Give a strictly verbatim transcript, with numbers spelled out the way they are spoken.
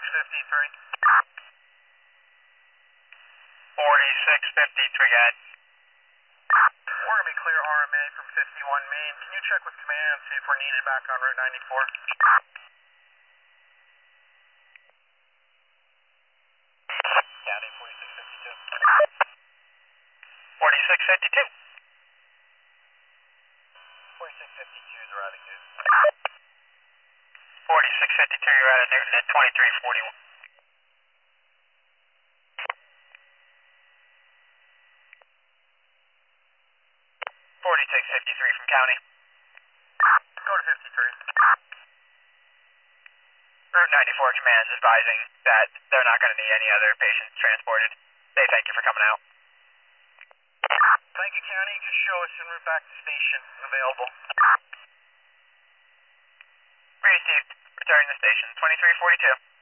fifty-three. forty-six fifty-three, guys. We're going to be clear R M A from fifty-one Main. Can you check with command and see if we're needed back on Route ninety-four? County forty-six fifty-two. forty-six fifty-two. forty-six fifty-two is routing Newton. forty-six fifty-two, you're out of Newton at twenty-three forty-one. forty-six fifty-three from County. Go to fifty-three. Route ninety-four command is advising that they're not going to need any other patients transported. They thank you for coming out. Thank you, County. Just show us en route back to station. Available. Received. Returning to station. twenty-three forty-two.